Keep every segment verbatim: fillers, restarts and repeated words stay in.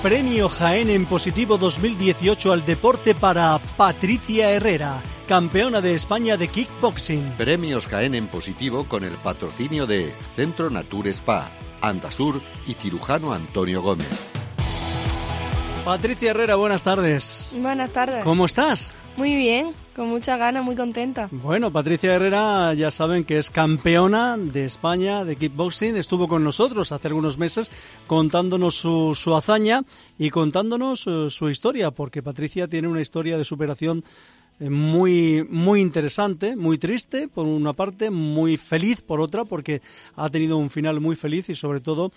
Premio Jaén en Positivo dos mil dieciocho al deporte para Patricia Herrera, campeona de España de kickboxing. Premios Jaén en Positivo con el patrocinio de Centro Natur Spa, Andasur y cirujano Antonio Gómez. Patricia Herrera, buenas tardes. Buenas tardes. ¿Cómo estás? Muy bien, con muchas ganas, muy contenta. Bueno, Patricia Herrera ya saben que es campeona de España de kickboxing. Estuvo con nosotros hace algunos meses contándonos su, su hazaña y contándonos uh, su historia, porque Patricia tiene una historia de superación muy muy interesante, muy triste por una parte, muy feliz por otra, porque ha tenido un final muy feliz y sobre todo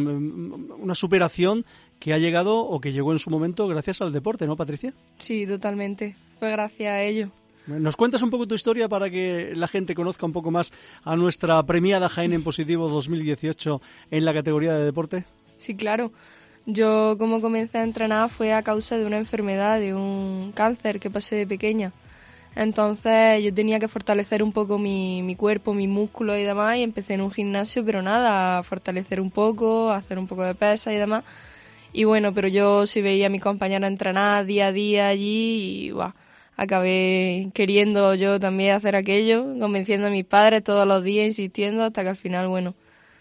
un, una superación que ha llegado o que llegó en su momento gracias al deporte, ¿no, Patricia? Sí, totalmente. Fue gracias a ello. ¿Nos cuentas un poco tu historia para que la gente conozca un poco más a nuestra premiada Jaén en Positivo dos mil dieciocho en la categoría de deporte? Sí, claro. Yo, como comencé a entrenar, fue a causa de una enfermedad, de un cáncer que pasé de pequeña. Entonces yo tenía que fortalecer un poco mi, mi cuerpo, mis músculos y demás, y empecé en un gimnasio, pero nada, a fortalecer un poco, a hacer un poco de pesa y demás. Y bueno, pero yo sí veía a mis compañeros entrenar día a día allí y bah, acabé queriendo yo también hacer aquello, convenciendo a mis padres todos los días, insistiendo, hasta que al final, bueno,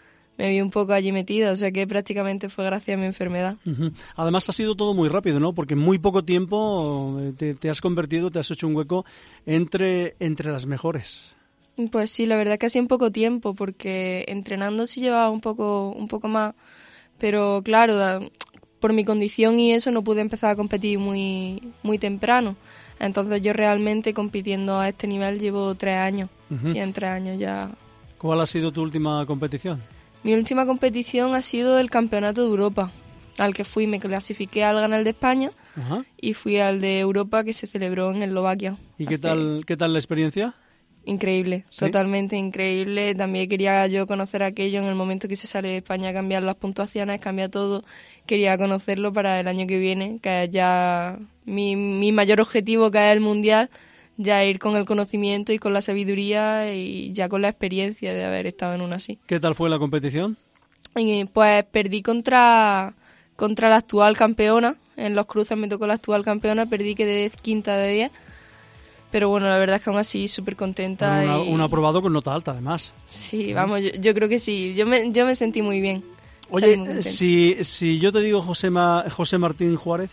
me vi un poco allí metida, o sea que prácticamente fue gracias a mi enfermedad. Uh-huh. Además ha sido todo muy rápido, ¿no? Porque en muy poco tiempo te, te has convertido, te has hecho un hueco entre, entre las mejores. Pues sí, la verdad que ha sido en poco tiempo, porque entrenando sí llevaba un poco, un poco más, pero claro, por mi condición y eso no pude empezar a competir muy, muy temprano. Entonces yo realmente compitiendo a este nivel llevo tres años, uh-huh. y en tres años ya... ¿Cuál ha sido tu última competición? Mi última competición ha sido el Campeonato de Europa, al que fui, me clasifiqué al Ganal de España, uh-huh. y fui al de Europa que se celebró en Eslovaquia. ¿Y qué tal, qué tal la experiencia? Increíble, ¿sí? Totalmente increíble. También quería yo conocer aquello en el momento que se sale de España, cambiar las puntuaciones, cambiar todo. Quería conocerlo para el año que viene, que es ya mi, mi mayor objetivo, que es el Mundial, ya ir con el conocimiento y con la sabiduría y ya con la experiencia de haber estado en una así. ¿Qué tal fue la competición? Y pues perdí contra, contra la actual campeona. En los cruces me tocó la actual campeona, perdí, quedé quinta de diez. Pero bueno, la verdad es que aún así súper contenta. Una, y... un aprobado con nota alta, además. Sí, vamos, yo, yo creo que sí. Yo me, yo me sentí muy bien. Oye, muy si, si yo te digo José, Ma, José Martín Juárez...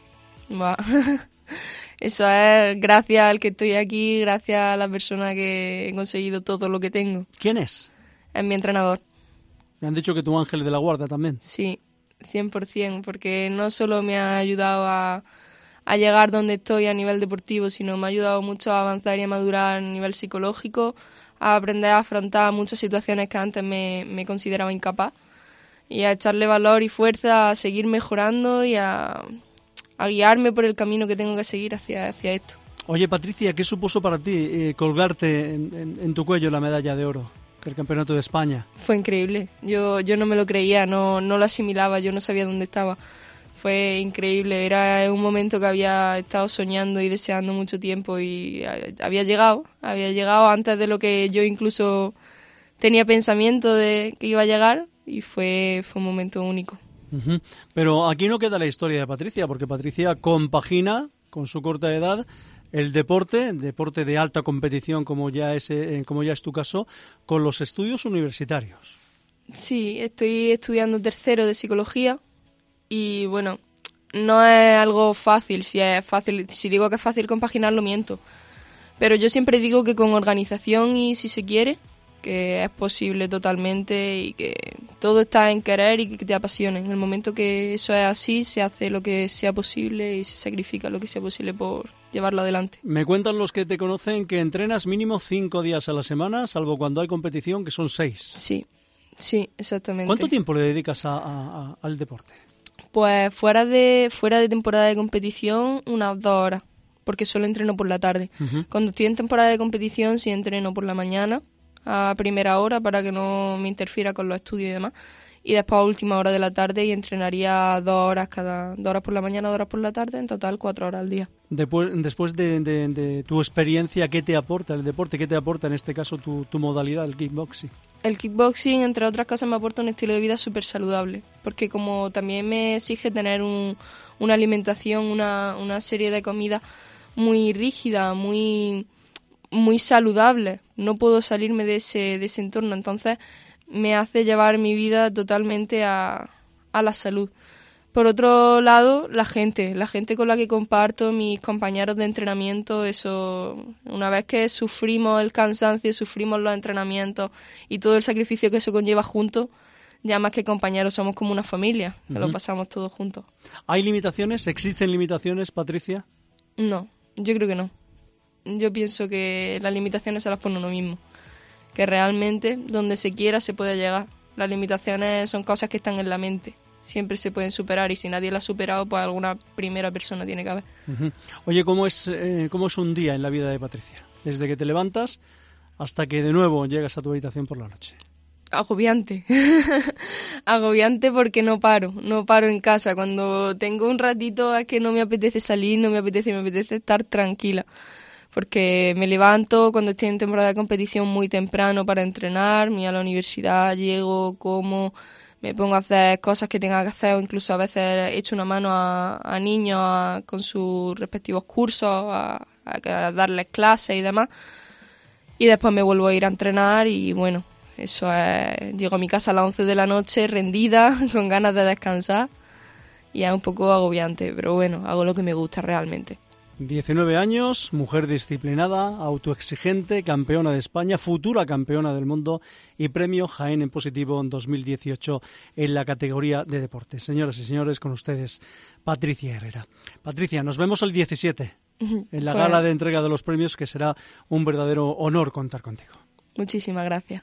Bah. Eso es gracias al que estoy aquí, gracias a la persona que he conseguido todo lo que tengo. ¿Quién es? Es mi entrenador. Me han dicho que tu ángel de la guarda también. Sí, cien por ciento, porque no solo me ha ayudado a, a llegar donde estoy a nivel deportivo, sino me ha ayudado mucho a avanzar y a madurar a nivel psicológico, a aprender a afrontar muchas situaciones que antes me, me consideraba incapaz, y a echarle valor y fuerza a seguir mejorando y a... a guiarme por el camino que tengo que seguir hacia, hacia esto. Oye, Patricia, ¿qué supuso para ti eh, colgarte en, en, en tu cuello la medalla de oro del Campeonato de España? Fue increíble. Yo, yo no me lo creía, no, no lo asimilaba, yo no sabía dónde estaba. Fue increíble. Era un momento que había estado soñando y deseando mucho tiempo y había llegado, había llegado antes de lo que yo incluso tenía pensamiento de que iba a llegar y fue, fue un momento único. Uh-huh. Pero aquí no queda la historia de Patricia, porque Patricia compagina con su corta edad el deporte, deporte de alta competición como ya es, eh, como ya es tu caso, con los estudios universitarios. Sí, estoy estudiando tercero de psicología y bueno, no es algo fácil. Si es fácil, si digo que es fácil compaginarlo, miento. Pero yo siempre digo que con organización y si se quiere, que es posible totalmente y que todo está en querer y que te apasione. En el momento que eso es así, se hace lo que sea posible y se sacrifica lo que sea posible por llevarlo adelante. Me cuentan los que te conocen que entrenas mínimo cinco días a la semana, salvo cuando hay competición, que son seis. Sí, sí, exactamente. ¿Cuánto tiempo le dedicas a, a, a, al deporte? Pues fuera de, fuera de temporada de competición, unas dos horas, porque solo entreno por la tarde. Uh-huh. Cuando estoy en temporada de competición, sí entreno por la mañana, a primera hora para que no me interfiera con los estudios y demás, y después a última hora de la tarde y entrenaría dos horas cada dos horas por la mañana, dos horas por la tarde, en total cuatro horas al día. Después, después de, de, de tu experiencia, ¿qué te aporta el deporte? ¿Qué te aporta en este caso tu, tu modalidad, el kickboxing? El kickboxing, entre otras cosas, me aporta un estilo de vida súper saludable, porque como también me exige tener un, una alimentación, una, una serie de comidas muy rígida, muy, muy saludable, no puedo salirme de ese, de ese entorno, entonces me hace llevar mi vida totalmente a, a la salud. Por otro lado, la gente, la gente con la que comparto, mis compañeros de entrenamiento, eso, una vez que sufrimos el cansancio, sufrimos los entrenamientos y todo el sacrificio que eso conlleva juntos, ya más que compañeros somos como una familia, que uh-huh. lo pasamos todos juntos. ¿Hay limitaciones? ¿Existen limitaciones, Patricia? No, yo creo que no. Yo pienso que las limitaciones se las pone uno mismo, que realmente donde se quiera se puede llegar. Las limitaciones son cosas que están en la mente. Siempre se pueden superar y si nadie la ha superado, pues alguna primera persona tiene que haber. Uh-huh. Oye, ¿cómo es, eh, ¿cómo es un día en la vida de Patricia? Desde que te levantas hasta que de nuevo llegas a tu habitación por la noche. Agobiante. Agobiante porque no paro, no paro en casa. Cuando tengo un ratito es que no me apetece salir, no me apetece, me apetece estar tranquila. Porque me levanto cuando estoy en temporada de competición muy temprano para entrenar, me voy a la universidad, llego, como, me pongo a hacer cosas que tenga que hacer, o incluso a veces echo una mano a, a niños a, con sus respectivos cursos, a, a, a darles clases y demás. Y después me vuelvo a ir a entrenar y bueno, eso es, llego a mi casa a las once de la noche rendida, con ganas de descansar y es un poco agobiante, pero bueno, hago lo que me gusta realmente. diecinueve años, mujer disciplinada, autoexigente, campeona de España, futura campeona del mundo y premio Jaén en positivo en dos mil dieciocho en la categoría de deportes. Señoras y señores, con ustedes, Patricia Herrera. Patricia, nos vemos el diecisiete en la gala de entrega de los premios, que será un verdadero honor contar contigo. Muchísimas gracias.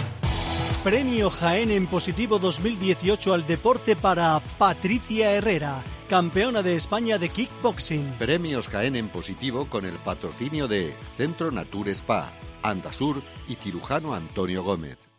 Premio Jaén en positivo dos mil dieciocho al deporte para Patricia Herrera, campeona de España de kickboxing. Premios Jaén en positivo con el patrocinio de Centro Nature Spa, Andasur y Cirujano Antonio Gómez.